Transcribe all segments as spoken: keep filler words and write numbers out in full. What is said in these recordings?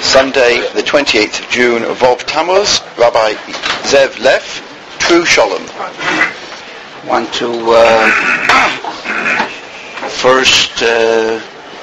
Sunday, the twenty-eighth of June, Vov Tammuz, Rabbi Zev Leff, True Shalom. I want to uh, first uh,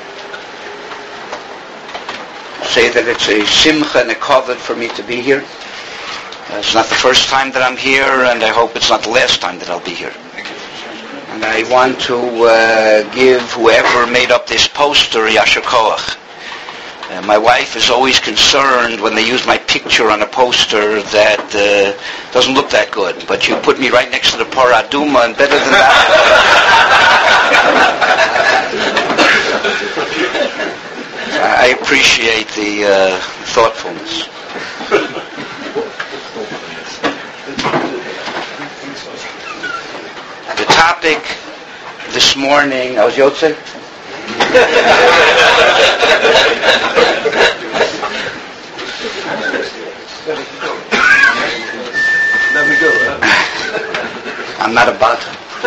say that it's a simcha and a kavod for me to be here. Uh, it's not the first time that I'm here, and I hope it's not the last time that I'll be here. And I want to uh, give whoever made up this poster Yasher Koach. Uh, my wife is always concerned when they use my picture on a poster that uh, doesn't look that good. But you put me right next to the Parah Aduma, and better than that. I appreciate the uh, thoughtfulness. The topic this morning, I was Yotze? There we go. Huh? I'm not a bot.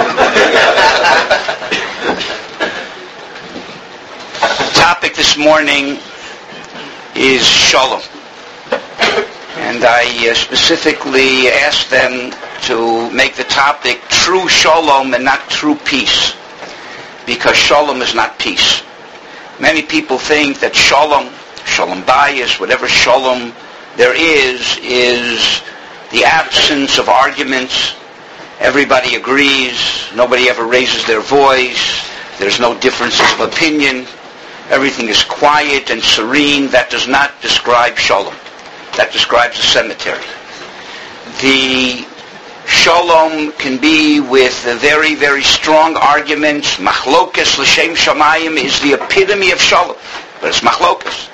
The topic this morning is Shalom. And I uh, specifically asked them to make the topic true Shalom and not true peace. Because Shalom is not peace. Many people think that Shalom, Shalom Bayis, whatever Shalom there is, is the absence of arguments. Everybody agrees. Nobody ever raises their voice. There's no differences of opinion. Everything is quiet and serene. That does not describe Shalom. That describes a cemetery. The Shalom can be with very, very strong arguments. Machlokas l'shem shamayim is the epitome of Shalom, but it's machlokas.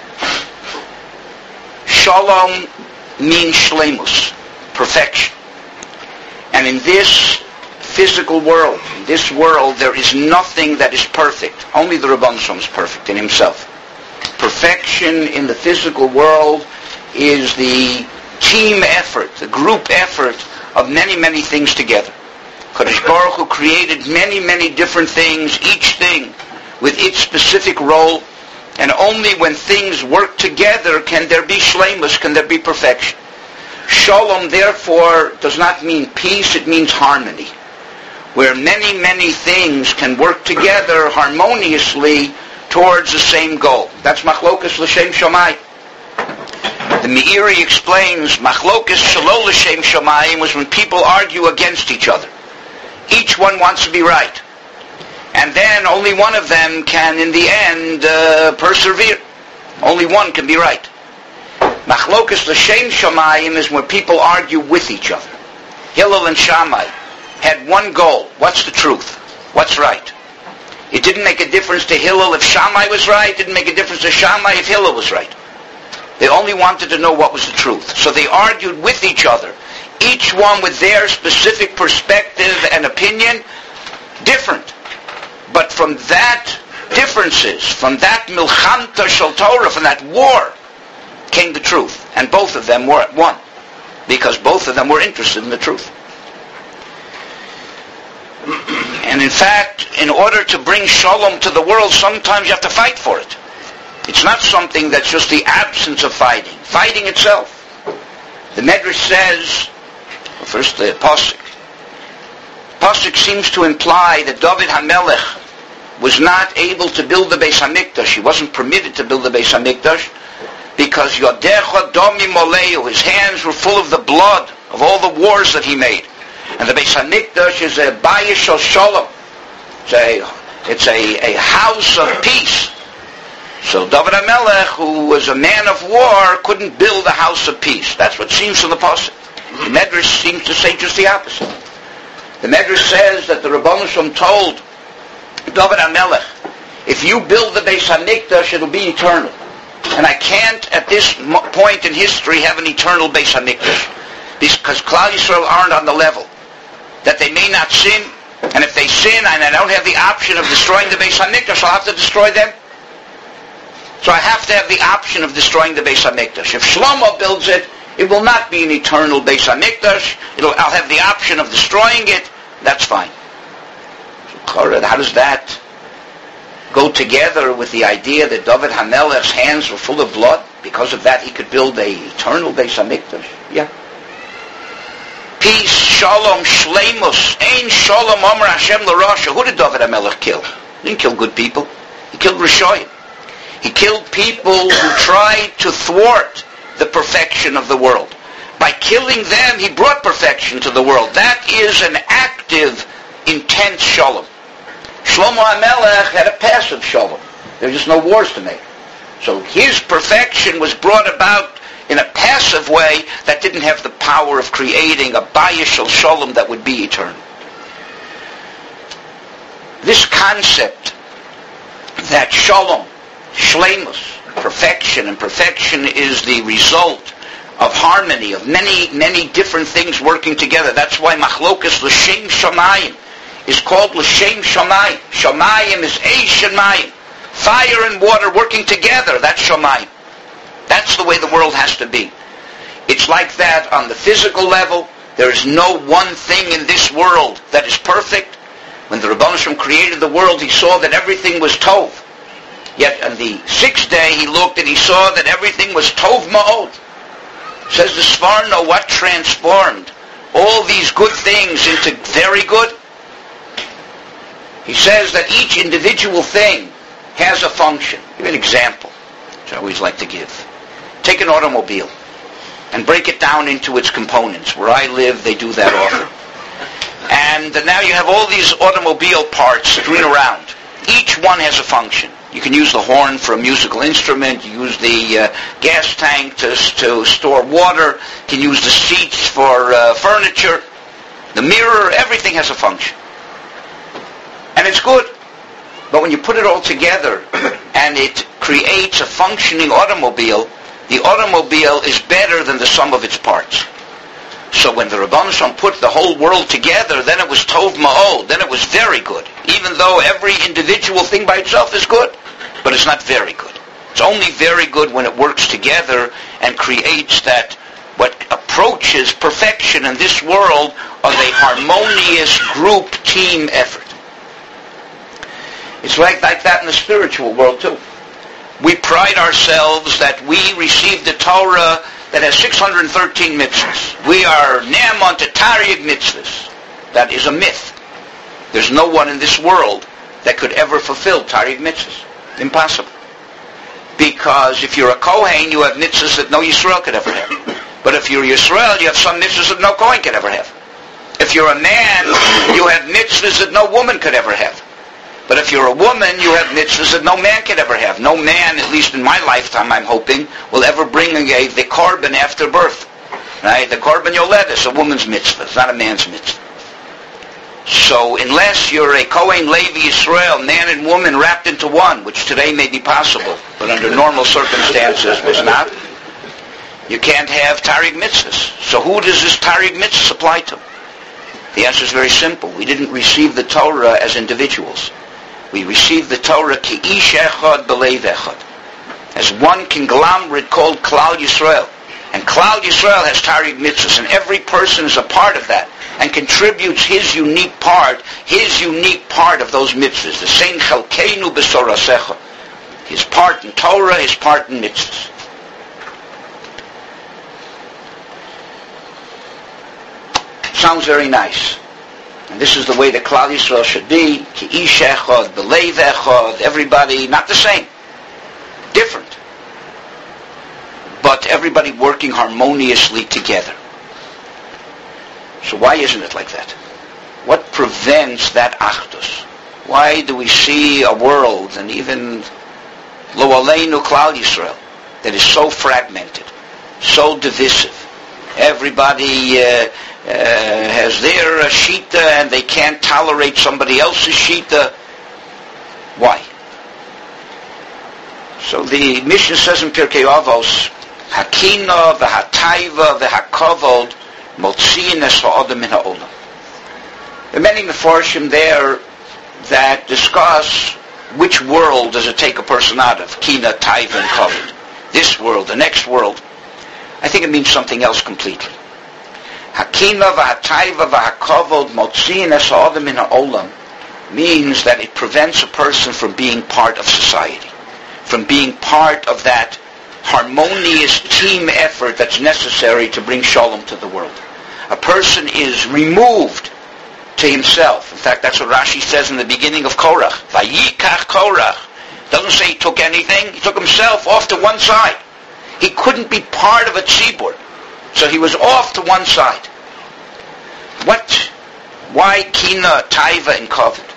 Shalom means shleimus, perfection. And in this physical world, in this world, there is nothing that is perfect. Only the Rabban Shalom is perfect in himself. Perfection in the physical world is the team effort, the group effort of many, many things together. Kadosh Baruch Hu created many, many different things, each thing with its specific role, and only when things work together can there be shleimus, can there be perfection. Shalom, therefore, does not mean peace, it means harmony, where many, many things can work together harmoniously towards the same goal. That's machlokas l'shem shamayim. The Meiri explains, Machlokas Shalol L'Shem Shamayim was when people argue against each other. Each one wants to be right. And then only one of them can, in the end, uh, persevere. Only one can be right. Machlokas L'Shem Shamayim is when people argue with each other. Hillel and Shammai had one goal. What's the truth? What's right? It didn't make a difference to Hillel if Shammai was right. It didn't make a difference to Shammai if Hillel was right. They only wanted to know what was the truth. So they argued with each other, each one with their specific perspective and opinion, different. But from that differences, from that milchamta shel Torah, from that war, came the truth. And both of them were at one, because both of them were interested in the truth. And in fact, in order to bring shalom to the world, sometimes you have to fight for it. It's not something that's just the absence of fighting. Fighting itself. The Medrash says, well, first the Pasuk. Pasuk seems to imply that David HaMelech was not able to build the Beis HaMikdash. He wasn't permitted to build the Beis HaMikdash because Yodecha Domi Moleu, his hands were full of the blood of all the wars that he made. And the Beis HaMikdash is a Bayis Shel Shalom. It's a, it's a, a house of peace. So David HaMelech, who was a man of war, couldn't build a house of peace. That's what seems from the Pasuk. The Medrash seems to say just the opposite. The Medrash says that the Rebbeinu Shalom told David HaMelech, if you build the Beis HaMikdash, it'll be eternal. And I can't, at this point in history, have an eternal Beis HaMikdash. Because Klal Yisrael aren't on the level. That they may not sin, and if they sin and I don't have the option of destroying the Beis HaMikdash, I'll have to destroy them. So I have to have the option of destroying the Beis HaMikdash. If Shlomo builds it, it will not be an eternal Beis HaMikdash. It'll, I'll have the option of destroying it. That's fine. So how does that go together with the idea that David HaMelech's hands were full of blood? Because of that, he could build a eternal Beis HaMikdash. Yeah. Peace, shalom, shleimus, ein shalom omer Hashem l'Rasha. Who did David HaMelech kill? He didn't kill good people. He killed Rishoyim. He killed people who tried to thwart the perfection of the world. By killing them, he brought perfection to the world. That is an active, intense shalom. Shlomo HaMelech had a passive shalom. There were just no wars to make. So his perfection was brought about in a passive way that didn't have the power of creating a bayishal shalom that would be eternal. This concept that shalom, shleimus, perfection, and perfection is the result of harmony, of many, many different things working together. That's why machlokas l'shem shamayim is called l'shem shamayim. Shamayim is eish and mayim. Fire and water working together, that's shamayim. That's the way the world has to be. It's like that on the physical level. There is no one thing in this world that is perfect. When the Rebbeinu Shem created the world, he saw that everything was tov. Yet on the sixth day, he looked and he saw that everything was tov ma'od. Says the Sforno, what transformed all these good things into very good? He says that each individual thing has a function. I'll give you an example, which I always like to give. Take an automobile and break it down into its components. Where I live, they do that often. And now you have all these automobile parts strewn around. Each one has a function. You can use the horn for a musical instrument. You use the uh, gas tank to, to store water. You can use the seats for uh, furniture. The mirror, everything has a function. And it's good. But when you put it all together and it creates a functioning automobile, the automobile is better than the sum of its parts. So when the Rebbeinu Shalom put the whole world together, then it was tov ma'od, then it was very good. Even though every individual thing by itself is good, but it's not very good. It's only very good when it works together and creates that what approaches perfection in this world of a harmonious group team effort. It's like, like that in the spiritual world too. We pride ourselves that we received the Torah that has six hundred thirteen mitzvahs. We are ne'aman to taryag mitzvahs. That is a myth. There's no one in this world that could ever fulfill taryag mitzvahs. Impossible. Because if you're a Kohen, you have mitzvahs that no Yisrael could ever have. But if you're Yisrael, you have some mitzvahs that no Kohen could ever have. If you're a man, you have mitzvahs that no woman could ever have. But if you're a woman, you have mitzvahs that no man could ever have. No man, at least in my lifetime, I'm hoping, will ever bring a, the korban after birth. Right? The korban yoled is a woman's mitzvah. It's not a man's mitzvah. So unless you're a Kohen Levi Yisrael, man and woman wrapped into one, which today may be possible, but under normal circumstances was not, you can't have taryag mitzvahs. So who does this taryag mitzvahs apply to? The answer is very simple. We didn't receive the Torah as individuals. We received the Torah ki ish echad b'leiv echad, as one conglomerate called Klal Yisrael. And Klal Yisrael has taryag mitzvahs, and every person is a part of that and contributes his unique part, his unique part of those mitzvahs. The same chalkeinu b'sorasecha, his part in Torah, his part in mitzvahs. Sounds very nice. And this is the way the Klal Yisrael should be. Ki ish echad, b'leiv echad, everybody, not the same. Different. But everybody working harmoniously together. So why isn't it like that? What prevents that achdus? Why do we see a world, and even lo aleinu Klal Yisrael, that is so fragmented, so divisive? Everybody uh, uh, has their uh, shita, and they can't tolerate somebody else's shita. Why? So the Mishnah says in Pirkei Avos, Hakina v'hataiva v'hakavod motziin es ha'odam min ha'olam. There are many mefarshim there that discuss which world does it take a person out of, kina, taiva, and kavod. This world, the next world. I think it means something else completely. Hakina v'hataiva v'hakavod motziin es ha'odam min ha'olam means that it prevents a person from being part of society, from being part of that harmonious team effort that's necessary to bring shalom to the world. A person is removed to himself. In fact, that's what Rashi says in the beginning of Korach. Vayikach Korach. Doesn't say he took anything. He took himself off to one side. He couldn't be part of a tzibur. So he was off to one side. What? Why kina, taiva, and kavod?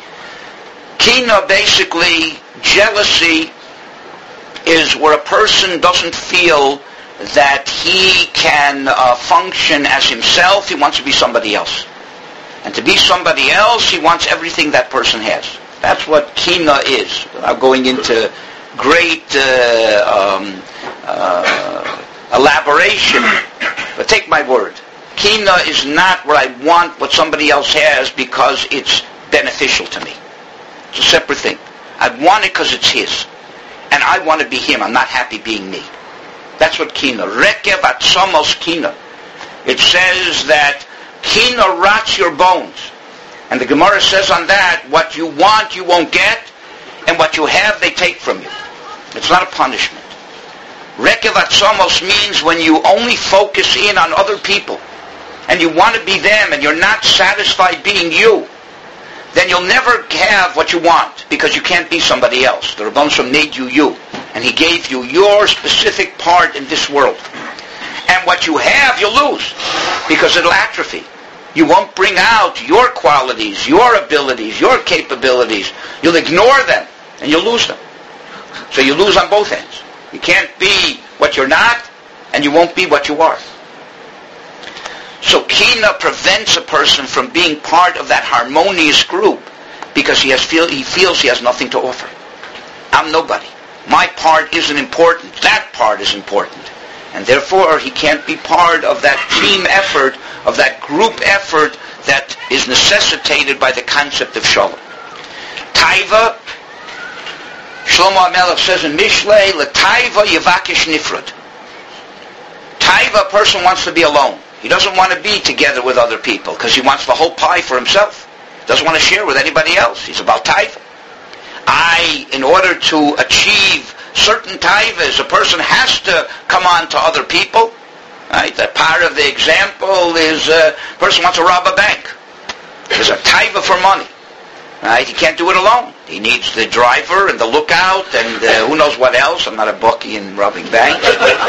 Kina, basically, jealousy is where a person doesn't feel that he can uh, function as himself. He wants to be somebody else. And to be somebody else, he wants everything that person has. That's what kina is. Without going into great uh, um, uh, elaboration, but take my word. Kina is not where I want what somebody else has because it's beneficial to me. It's a separate thing. I want it because it's his. And I want to be him. I'm not happy being me. That's what kina. Rekev atzamos kina. It says that kina rots your bones. And the Gemara says on that, what you want you won't get, and what you have they take from you. It's not a punishment. Rekev atzamos means when you only focus in on other people, and you want to be them, and you're not satisfied being you, then you'll never have what you want, because you can't be somebody else. The Rebbeinu Shalom made you you, and he gave you your specific part in this world. And what you have, you'll lose, because it'll atrophy. You won't bring out your qualities, your abilities, your capabilities. You'll ignore them, and you'll lose them. So you lose on both ends. You can't be what you're not, and you won't be what you are. So kina prevents a person from being part of that harmonious group because he has feel he feels he has nothing to offer. I'm nobody. My part isn't important. That part is important. And therefore he can't be part of that team effort, of that group effort that is necessitated by the concept of shalom. Taiva, Shlomo HaMelech says in Mishlei, L'taiva yevakish nifrod. Taiva, a person wants to be alone. He doesn't want to be together with other people because he wants the whole pie for himself. Doesn't want to share with anybody else. He's about taiva. I, in order to achieve certain taivas, a person has to come on to other people. Right? That part of the example is a person wants to rob a bank. There's a taiva for money. Right? He can't do it alone. He needs the driver and the lookout and uh, who knows what else. I'm not a bookie in robbing banks.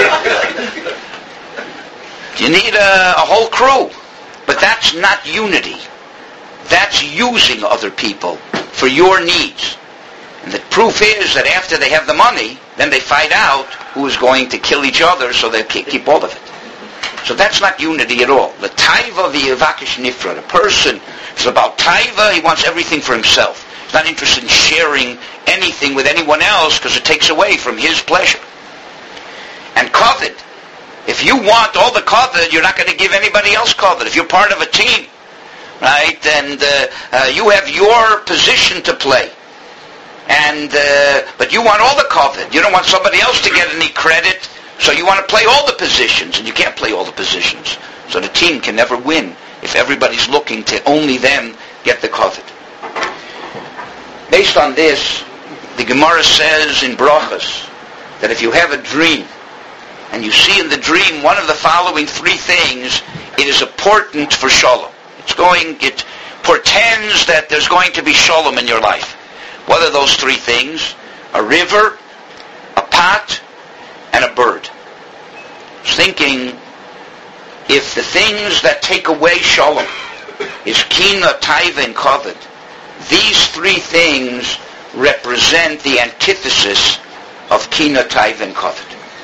You need a, a whole crew. But that's not unity. That's using other people for your needs. And the proof is that after they have the money, then they find out who is going to kill each other so they keep all of it. So that's not unity at all. The taiva v'yevakish nifrod. A person is about taiva, he wants everything for himself. He's not interested in sharing anything with anyone else because it takes away from his pleasure. And kavod. If you want all the kavod, you're not going to give anybody else kavod. If you're part of a team, right, and uh, uh, you have your position to play, and uh, but you want all the kavod. You don't want somebody else to get any credit, so you want to play all the positions, and you can't play all the positions. So the team can never win if everybody's looking to only them get the kavod. Based on this, the Gemara says in Brachos that if you have a dream, and you see in the dream one of the following three things, it is important for shalom. It's going, it portends that there's going to be shalom in your life. What are those three things? A river, a pot, and a bird. I was thinking, if the things that take away shalom is kina, taiva, and kavod, these three things represent the antithesis of kina, taiva, and kavod.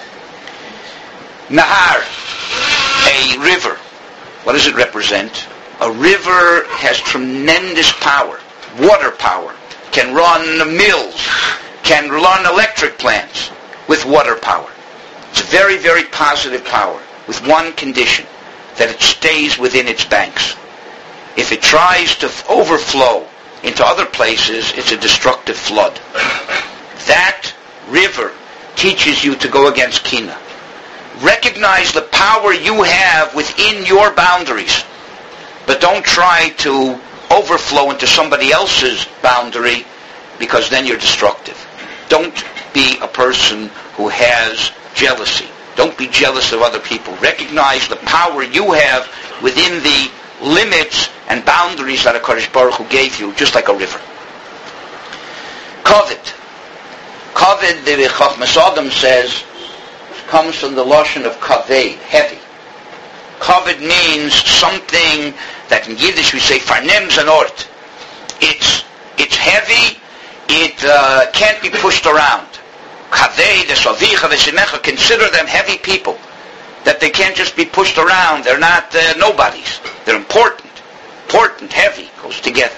Nahar, a river. What does it represent? A river has tremendous power, water power, can run mills, can run electric plants with water power. It's a very, very positive power with one condition, that it stays within its banks. If it tries to overflow into other places, it's a destructive flood. That river teaches you to go against kina. Recognize the power you have within your boundaries, but don't try to overflow into somebody else's boundary because then you're destructive. Don't be a person who has jealousy. Don't be jealous of other people. Recognize the power you have within the limits and boundaries that HaKadosh Baruch Hu gave you, just like a river. Kavod. Kavod, the Chachmas Adam says, comes from the lashon of kaved, heavy. Kavod means something that in Yiddish we say farnem zanort. It's it's heavy. It uh, can't be pushed around. Kaved, esavicha, v'simecha, consider them heavy people. That they can't just be pushed around. They're not uh, nobodies. They're important. Important, heavy, goes together.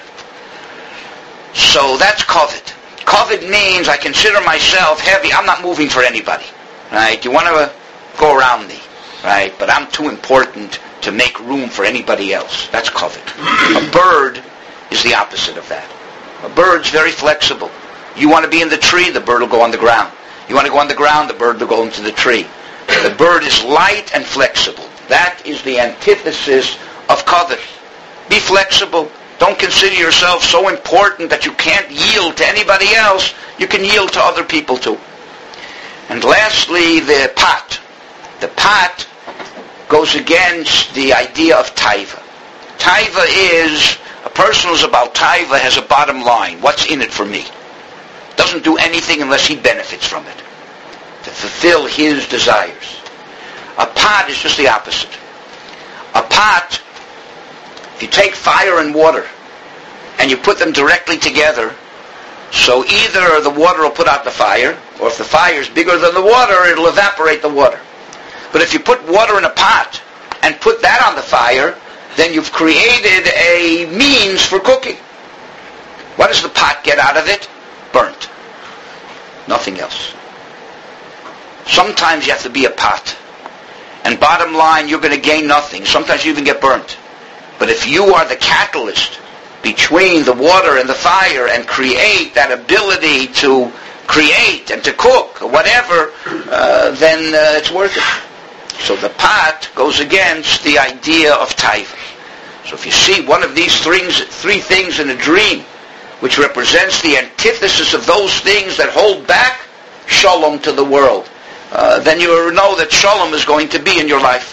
So that's kavod. Kavod means I consider myself heavy. I'm not moving for anybody. Right? You want to go around me. Right? But I'm too important to make room for anybody else. That's kavod. A bird is the opposite of that. A bird's very flexible. You want to be in the tree, the bird will go on the ground. You want to go on the ground, the bird will go into the tree. The bird is light and flexible. That is the antithesis of kavod. Be flexible. Don't consider yourself so important that you can't yield to anybody else. You can yield to other people too. And lastly, the pat. The pat goes against the idea of taiva. Taiva is, a person who's about taiva has a bottom line. What's in it for me? Doesn't do anything unless he benefits from it, to fulfill his desires. A pat is just the opposite. A pat, if you take fire and water and you put them directly together, so either the water will put out the fire, or if the fire is bigger than the water, it'll evaporate the water. But if you put water in a pot and put that on the fire, then you've created a means for cooking. What does the pot get out of it? Burnt. Nothing else. Sometimes you have to be a pot. And bottom line, you're going to gain nothing. Sometimes you even get burnt. But if you are the catalyst between the water and the fire and create that ability to create and to cook or whatever, uh, then uh, it's worth it. So the pot goes against the idea of taiva. So if you see one of these things, three things in a dream, which represents the antithesis of those things that hold back shalom to the world, uh, then you know that shalom is going to be in your life.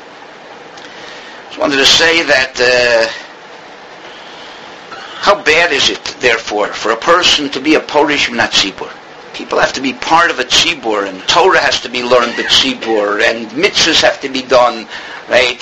I just wanted to say that uh, how bad is it, therefore, for a person to be a Porish Minat Tzibur? People have to be part of a tzibur, and Torah has to be learned by tzibur, and mitzvahs have to be done, right?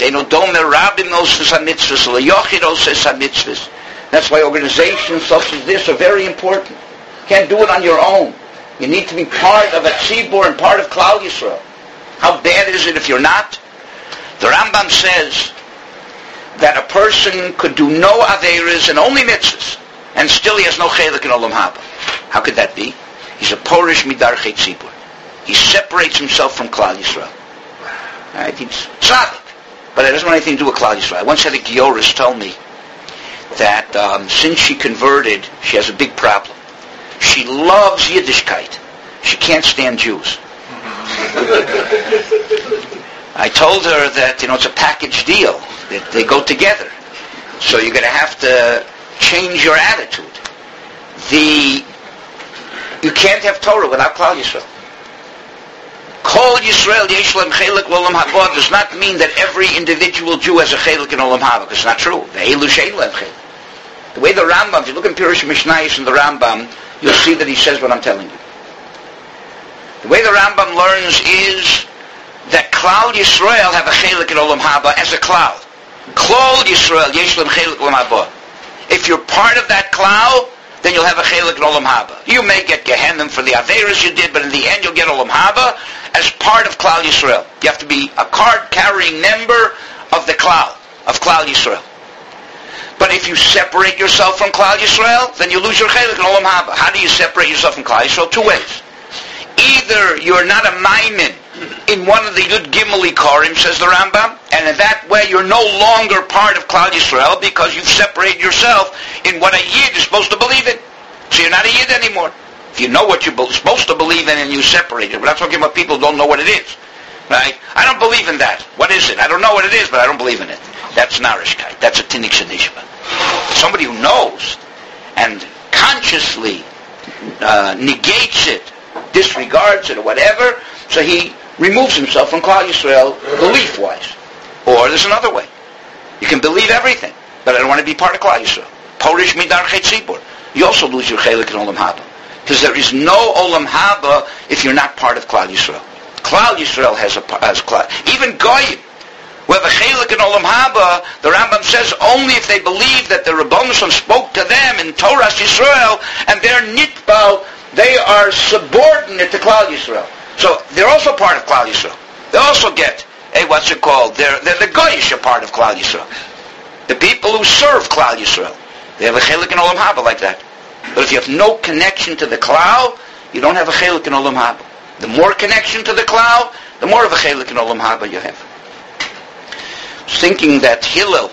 That's why organizations such as this are very important. You can't do it on your own. You need to be part of a tzibur and part of Klal Yisrael. How bad is it if you're not? The Rambam says that a person could do no aveiros and only mitzvahs, and still he has no chelik in Olam Haba. How could that be? He's a Porish Midarchei Tzibur. He separates himself from Klal Yisrael. Right? He's tzaddik, but it doesn't have anything to do with Klal Yisrael. I once had a Gioris tell me that um, since she converted, she has a big problem. She loves Yiddishkeit. She can't stand Jews. I told her that, you know, it's a package deal. That they go together. So you're going to have to change your attitude. The You can't have Torah without Klal Yisrael. Kol Yisrael yesh lehem chelik l'olam haba does not mean that every individual Jew has a chelik in Olam Haba, because it's not true. Ve'elu she'en lehem chelik. The way the Rambam, if you look in Pirush Mishnayos in the Rambam, you'll see that he says what I'm telling you. The way the Rambam learns is that Klal Yisrael have a chelik in Olam Haba as a Klal. Klal Yisrael yesh lehem chelik l'olam haba. If you're part of that Klal, then you'll have a chelik in Olam Haba. You may get Gehenim for the Averis you did, but in the end you'll get Olam Haba as part of Klal Yisrael. You have to be a card-carrying member of the Klal, of Klal Yisrael. But if you separate yourself from Klal Yisrael, then you lose your chelik in Olam Haba. How do you separate yourself from Klal Yisrael? Two ways. Either you're not a maimin in one of the Yud Gimel Ikarim, says the Rambam, and in that way you're no longer part of Klal Yisrael because you've separated yourself in what a Yid is supposed to believe in. So you're not a Yid anymore. If you know what you're supposed to believe in and you separate it. We're not talking about people who don't know what it is. Right? I don't believe in that. What is it? I don't know what it is, but I don't believe in it. That's narishkeit. That's a tinik shenishma. Somebody who knows and consciously uh, negates it disregards it or whatever, so he removes himself from Klal Yisrael belief-wise. Or there's another way. You can believe everything, but I don't want to be part of Klal Yisrael. Porish midar chetzibur. You also lose your chelik in Olam Haba. Because there is no Olam Haba if you're not part of Klal Yisrael. Klal Yisrael has a has Klal. Even Goyim, who have a chelik in Olam Haba, the Rambam says only if they believe that the Rebbeinu Shalom spoke to them in Torah Yisrael, and they're nitbal, they are subordinate to Klal Yisrael. So they're also part of Klal Yisrael. They also get, hey, what's it called? They're, they're the Goyish part of Klal Yisrael. The people who serve Klal Yisrael. They have a chelik in Olam Haba like that. But if you have no connection to the Klal, you don't have a chelik in Olam Haba. The more connection to the Klal, the more of a chelik in Olam Haba you have. I was thinking that Hillel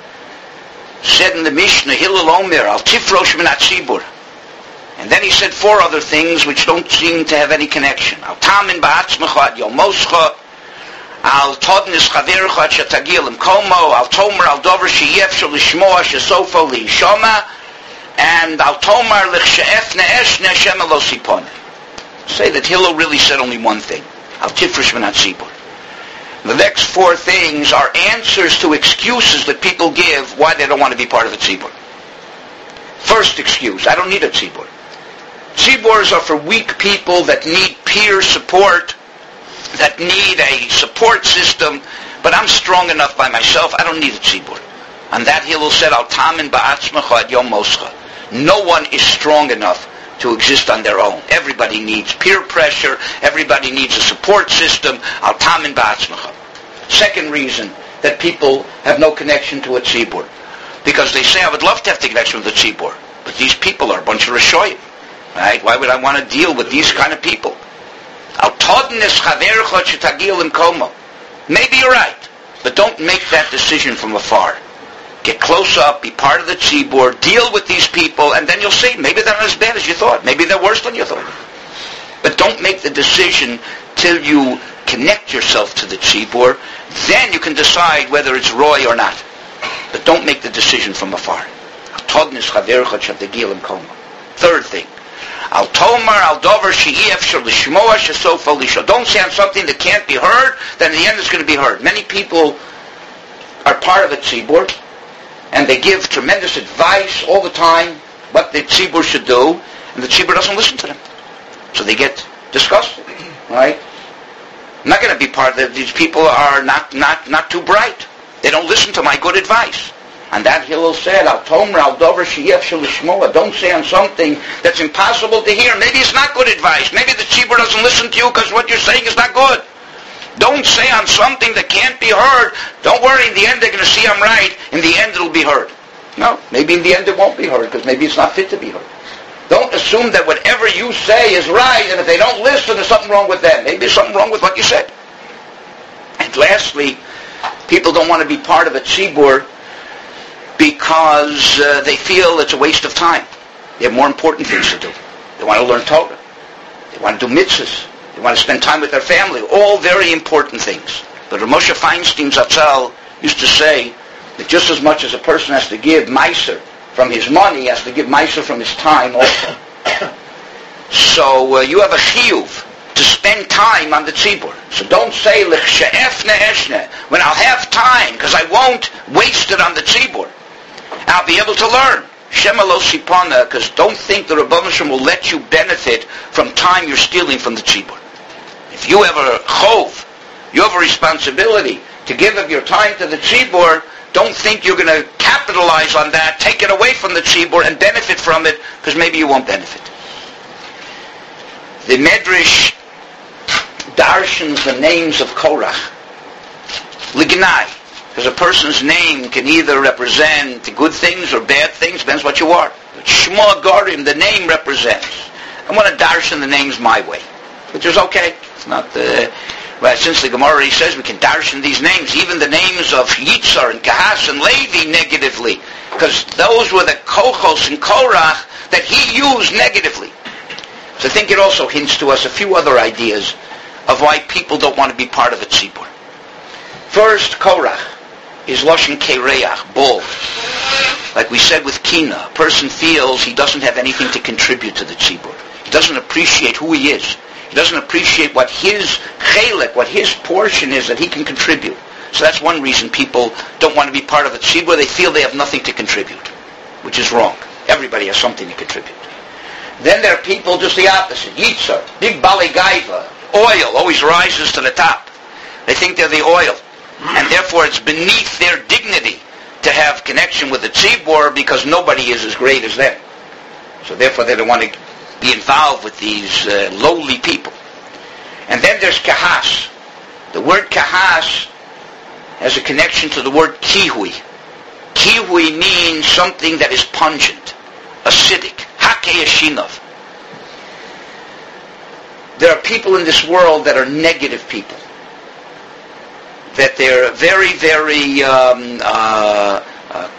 said in the Mishnah, Hillel Omer, Al Tifrosh Min HaTzibur. And then he said four other things which don't seem to have any connection. Al Tamin Ba'atzmecha Ad Yomoscha, Al Todnis Chavercha Ad Shetagil Im Komo, Al Tomer Al Dover Sheyefshel Lishmoa Shesofo Lishoma, and Al Tomar Lichshe'efne Eshne Hashem Elo Sipon. Say that Hillel really said only one thing. Al Tifrosh Min HaTzibur. The next four things are answers to excuses that people give why they don't want to be part of the tzibur. First excuse, I don't need a tzibur. Tziburs are for weak people that need peer support, that need a support system, but I'm strong enough by myself, I don't need a tzibur. And that Hillel said, Al tamin ba'atzmecha ad yom moscha. No one is strong enough to exist on their own. Everybody needs peer pressure, everybody needs a support system, Al tamin ba'atzmecha. Second reason that people have no connection to a tzibur. Because they say, I would love to have the connection with the tzibur, but these people are a bunch of Rishoyim. Right? Why would I want to deal with these kind of people? Maybe you're right, but don't make that decision from afar. Get close up, be part of the tzibur, deal with these people, and then you'll see, maybe they're not as bad as you thought. Maybe they're worse than you thought. But don't make the decision till you connect yourself to the tzibur. Then you can decide whether it's Roy or not. But don't make the decision from afar. Third thing. Al tomar al dover she'efshar lishmoa shesofo lisho. Don't say on something that can't be heard, then in the end it's going to be heard. Many people are part of the tzibur, and they give tremendous advice all the time what the tzibur should do, and the tzibur doesn't listen to them. So they get disgusted, right? I'm not going to be part of it. These people are not, not, not too bright. They don't listen to my good advice. And that Hillel said, Al tomer al dover she'efshar lishmoa. Don't say on something that's impossible to hear. Maybe it's not good advice. Maybe the tzibur doesn't listen to you because what you're saying is not good. Don't say on something that can't be heard. Don't worry, in the end they're going to see I'm right. In the end it'll be heard. No, maybe in the end it won't be heard because maybe it's not fit to be heard. Don't assume that whatever you say is right, and if they don't listen, there's something wrong with them. Maybe there's something wrong with what you said. And lastly, people don't want to be part of a tzibur because uh, they feel it's a waste of time. They have more important things to do. They want to learn Torah. They want to do mitzvahs. They want to spend time with their family. All very important things. But Rav Moshe Feinstein Zatzal used to say that just as much as a person has to give meiser from his money, he has to give meiser from his time also. So uh, you have a chiyuv to spend time on the tzibur. So don't say l'chshe'efne eshne, when I'll have time, because I won't waste it on the tzibur. I'll be able to learn. Shema lo sipana, because don't think the Rebbeinu Shalom will let you benefit from time you're stealing from the tzibur. If you have a chov, you have a responsibility to give of your time to the tzibur, don't think you're going to capitalize on that, take it away from the tzibur and benefit from it, because maybe you won't benefit. The Medrash darshans the names of Korach. Lignai. Because a person's name can either represent good things or bad things, depends what you are. But Shema Gorim, the name represents. I want to darshan the names my way, which is okay. It's not the... Well, since the Gemara already says we can darshan these names, even the names of Yitzhar and Kahas and Levi negatively, because those were the Kochos and Korach that he used negatively. So I think it also hints to us a few other ideas of why people don't want to be part of a tzibur. First, Korach is Lashon Kereach, bull. Like we said with Kina, a person feels he doesn't have anything to contribute to the tzibur. He doesn't appreciate who he is. He doesn't appreciate what his chelik, what his portion is that he can contribute. So that's one reason people don't want to be part of the tzibur. They feel they have nothing to contribute, which is wrong. Everybody has something to contribute. Then there are people just the opposite. Yitzhar, big bali gaiva, oil always rises to the top. They think they're the oil. And therefore it's beneath their dignity to have connection with the tzibur because nobody is as great as them. So therefore they don't want to be involved with these uh, lowly people. And then there's kahas. The word kahas has a connection to the word kihui. Kihui means something that is pungent, acidic, hakeyashinov. There are people in this world that are negative people. That they're very, very, um, uh, uh,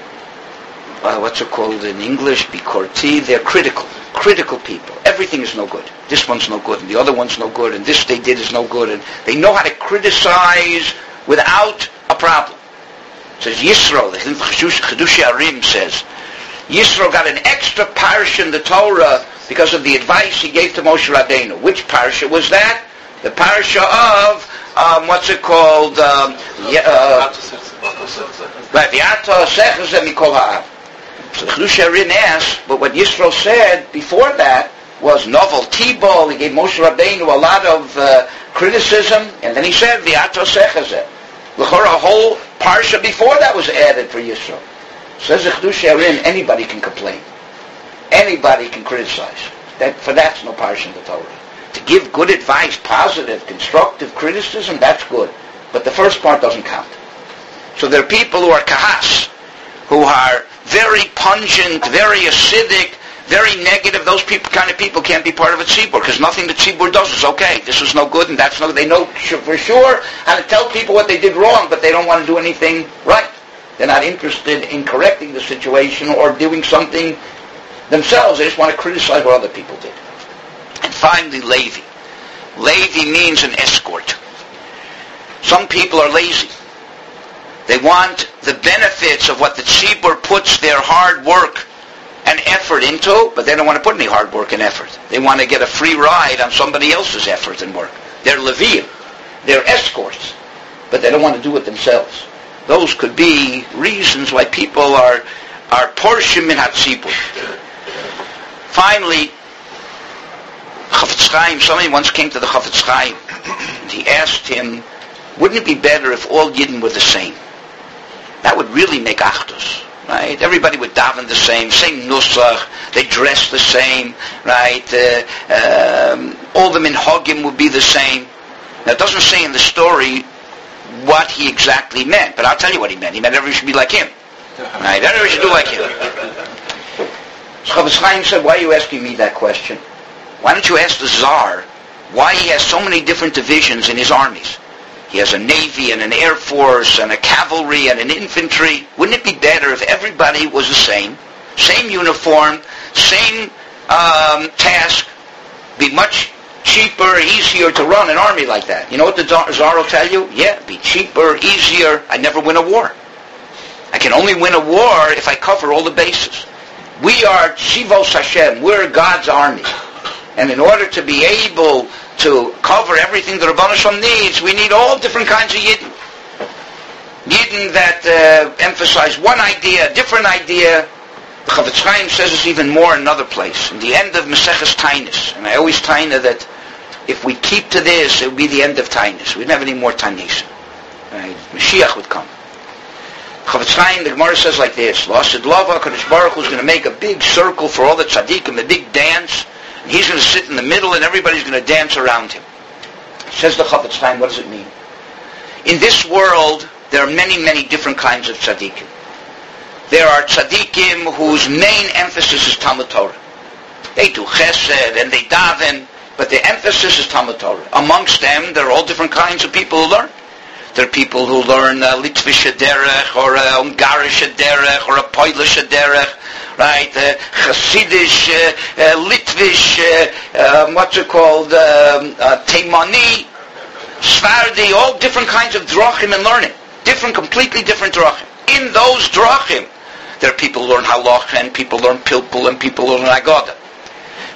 uh, what's it called in English? Bikorti. They're critical. Critical people. Everything is no good. This one's no good, and the other one's no good, and this they did is no good, and they know how to criticize without a problem. It says Yisro, the Chedush Arim says, Yisro got an extra parsha in the Torah because of the advice he gave to Moshe Rabbeinu. Which parsha was that? The parsha of, um, what's it called? Um, uh, right, V'ato sechazeh mikol ha'am. So the Chedush Arim asked, but what Yisro said before that was novel Tibol. He gave Moshe Rabbeinu a lot of uh, criticism, and then he said, V'ato sechazeh. L'chora, a whole parsha before that was added for Yisro. Says the Chedush Arim, anybody can complain. Anybody can criticize. That, for that's no parsha in the Torah. To give good advice, positive, constructive criticism, that's good. But the first part doesn't count. So there are people who are kahas, who are very pungent, very acidic, very negative. Those people, kind of people can't be part of a tzibur because nothing the tzibur does is okay. This is no good and that's no good. They know for sure how to tell people what they did wrong, but they don't want to do anything right. They're not interested in correcting the situation or doing something themselves. They just want to criticize what other people did. And finally, Levi. Levi means an escort. Some people are lazy. They want the benefits of what the tzibur puts their hard work and effort into, but they don't want to put any hard work and effort. They want to get a free ride on somebody else's effort and work. They're Leviim. They're escorts, but they don't want to do it themselves. Those could be reasons why people are are porshim min hatzibur. Finally, Chafetz Chaim, somebody once came to the Chafetz Chaim, and he asked him, wouldn't it be better if all Yidden were the same? That would really make achdus. Right? Everybody would daven the same, same nusach, they dress the same, right? Uh, um, all the minhagim would be the same. Now it doesn't say in the story what he exactly meant, but I'll tell you what he meant. He meant everybody should be like him. Right? Everybody should do like him. So Chafetz Chaim said, why are you asking me that question? Why don't you ask the Tsar why he has so many different divisions in his armies? He has a navy and an air force and a cavalry and an infantry. Wouldn't it be better if everybody was the same? Same uniform, same um, task. Be much cheaper, easier to run an army like that. You know what the Tsar will tell you? Yeah, be cheaper, easier. I never win a war. I can only win a war if I cover all the bases. We are Tzivos Hashem. We're God's army. And in order to be able to cover everything the Rebbeinu Shalom needs, we need all different kinds of Yidden. Yidden that uh, emphasize one idea, a different idea. The Chafetz Chaim says this even more in another place. In the end of Maseches Tainis, and I always taina that if we keep to this, it would be the end of Tainis. We'd never have any more Tainis. Right? Mashiach would come. Chafetz Chaim, the Gemara says like this: L'Asid Lava, Kadosh Baruch Hu is going to make a big circle for all the tzaddikim, a big dance. And he's going to sit in the middle, and everybody's going to dance around him. Says the Chafetz Chaim, what does it mean? In this world, there are many, many different kinds of tzaddikim. There are tzaddikim whose main emphasis is Talmud Torah. They do chesed and they daven, but the emphasis is Talmud Torah. Amongst them, there are all different kinds of people who learn. There are people who learn uh, Litvish derech, or uh, Ungarish derech, or a Polish derech, right? Uh, Hasidish, uh, uh, Litvish, uh, um, what's it called? Um, uh, Teimani, Svardi, all different kinds of drachim and learning. Different, completely different drachim. In those drachim, there are people who learn halacha, and people learn pilpul, and people learn agadah.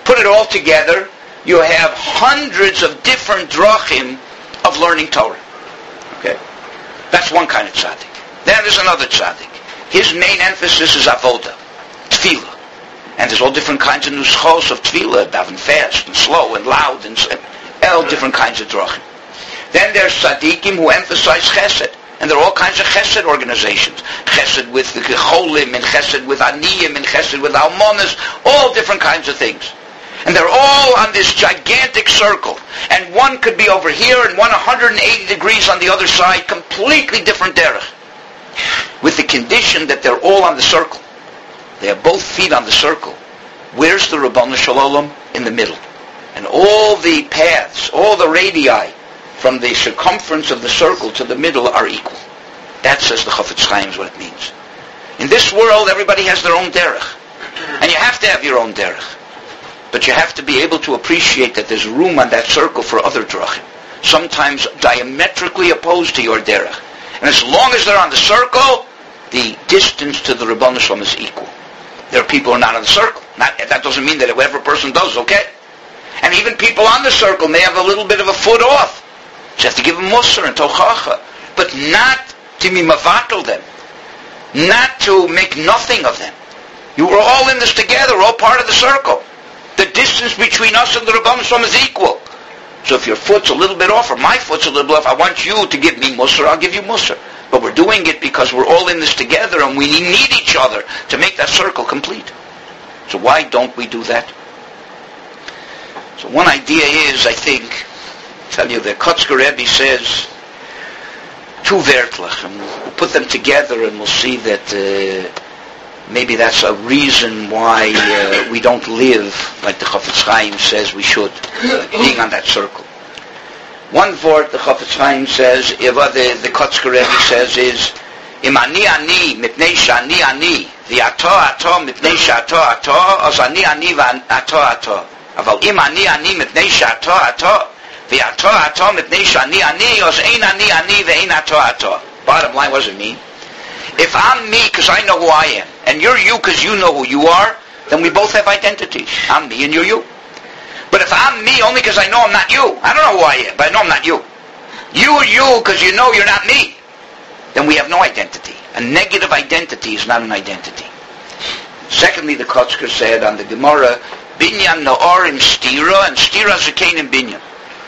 put it all together, you have hundreds of different drachim of learning Torah. Okay? That's one kind of tzaddik. Then there's another tzaddik. His main emphasis is avoda, tefillah. And there's all different kinds of nuschos of tefillah, daven fast and slow and loud and all different kinds of drachim. Then there's tzaddikim who emphasize chesed. And there are all kinds of chesed organizations. Chesed with the cholim, and chesed with aniyim, and chesed with almonas, all different kinds of things. And they're all on this gigantic circle. And one could be over here and one one hundred eighty degrees on the other side, completely different derech. With the condition that they're all on the circle. They have both feet on the circle. Where's the Rabbanu Shalom? In the middle. And all the paths, all the radii, from the circumference of the circle to the middle are equal. That, says the Chafetz Chaim, is what it means. In this world, everybody has their own derech. And you have to have your own derech. But you have to be able to appreciate that there's room on that circle for other drachim. Sometimes diametrically opposed to your derech. And as long as they're on the circle, the distance to the Rabbanu Shalom is equal. There are people who are not on the circle. Not, that doesn't mean that whatever person does, okay? And even people on the circle may have a little bit of a foot off. So you have to give them musar and tochacha. But not to mimavatel them. Not to make nothing of them. You were all in this together, all part of the circle. The distance between us and the Rabbanu Shalom is equal. So if your foot's a little bit off, or my foot's a little bit off, I want you to give me musar, I'll give you musar. But we're doing it because we're all in this together and we need each other to make that circle complete. So why don't we do that? So one idea is, I think, I tell you, the Kotzker Rebbe says, two vertlach, and we'll put them together and we'll see that uh, maybe that's a reason why uh, we don't live like the Chafetz Chaim says we should, being on that circle. One word the Chafetz Chaim says, what the, the Kotzker Rebbe says is, Im ani ani mipnei shani ani, v'ato ato mipnei sh'ato ato, os ani ani v'ato ato. Aval im ani ani mipnei sh'ato ato, v'ato ato mipnei shani ani, os ein ani ani v'ein ato ato. Bottom line, what does it mean? If I'm me because I know who I am, and you're you because you know who you are, then we both have identities. I'm me and you're you. But if I'm me only because I know I'm not you, I don't know who I am, but I know I'm not you. You are you because you know you're not me. Then we have no identity. A negative identity is not an identity. Secondly, the Kotzker said on the Gemara, Binyan Na'orim Stira, and Stira Zekanim Binyan.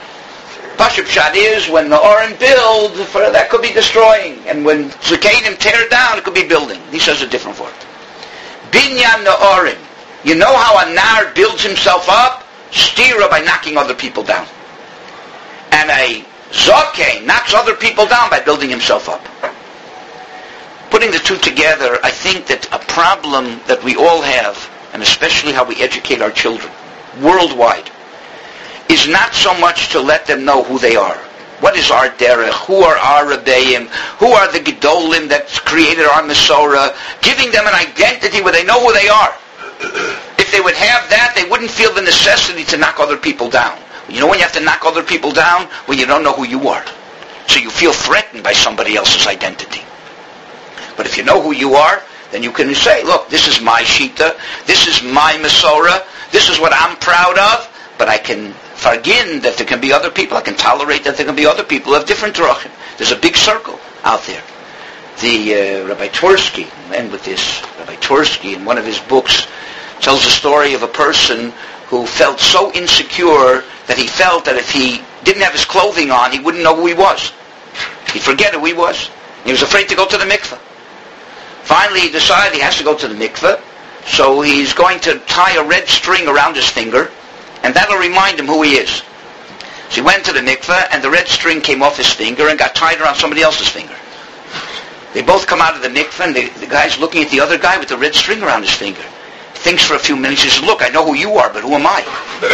Pashup Pshat is, when Na'orim build, for, that could be destroying. And when Zekanim tear down, it could be building. He says a different word. Binyan Na'orim. You know how a Nar builds himself up? Stira, by knocking other people down. And a Zokeh knocks other people down by building himself up. Putting the two together, I think that a problem that we all have, and especially how we educate our children, worldwide, is not so much to let them know who they are. What is our derech? Who are our rebbeim? Who are the gedolim that created our Masorah? Giving them an identity where they know who they are. If they would have that, they wouldn't feel the necessity to knock other people down. You know when you have to knock other people down? When you don't know who you are. So you feel threatened by somebody else's identity. But if you know who you are, then you can say, look, this is my Shita, this is my Masorah, this is what I'm proud of, but I can fargin that there can be other people, I can tolerate that there can be other people who have different drachim. There's a big circle out there. The uh, Rabbi Twersky, I'll end with this, Rabbi Twersky, in one of his books, tells the story of a person who felt so insecure that he felt that if he didn't have his clothing on, he wouldn't know who he was. He'd forget who he was. He was afraid to go to the mikveh. Finally, he decided he has to go to the mikveh, so he's going to tie a red string around his finger, and that'll remind him who he is. So he went to the mikveh, and the red string came off his finger and got tied around somebody else's finger. They both come out of the mikveh, and the, the guy's looking at the other guy with the red string around his finger. He thinks for a few minutes, he says, look, I know who you are, but who am I?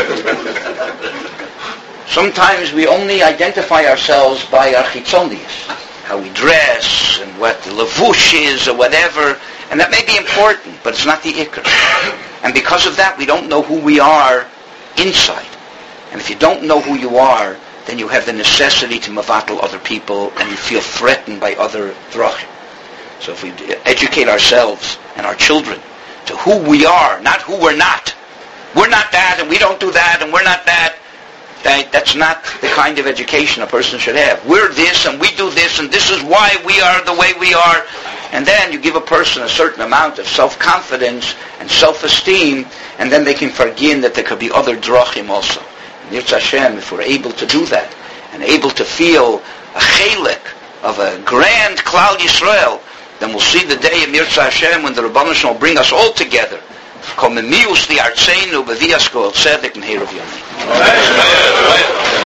Sometimes we only identify ourselves by our chitzonius, how we dress, and what the levush is, or whatever, and that may be important, but it's not the ikar. And because of that, we don't know who we are inside. And if you don't know who you are, then you have the necessity to mavatal other people, and you feel threatened by other drachim. So if we educate ourselves and our children to who we are, not who we're not, we're not that, and we don't do that, and we're not that. That, that's not the kind of education a person should have. We're this, and we do this, and this is why we are the way we are. And then you give a person a certain amount of self-confidence and self-esteem, and then they can forget that there could be other drachim also. And Yirtzeh Hashem, if we're able to do that, and able to feel a chelik of a grand Klal Yisrael, then we'll see the day of Yirtzeh Hashem when the Rebbeinu Shalom will bring us all together. Komemius li artzeinu b'vias kol tzedek and herav yomim.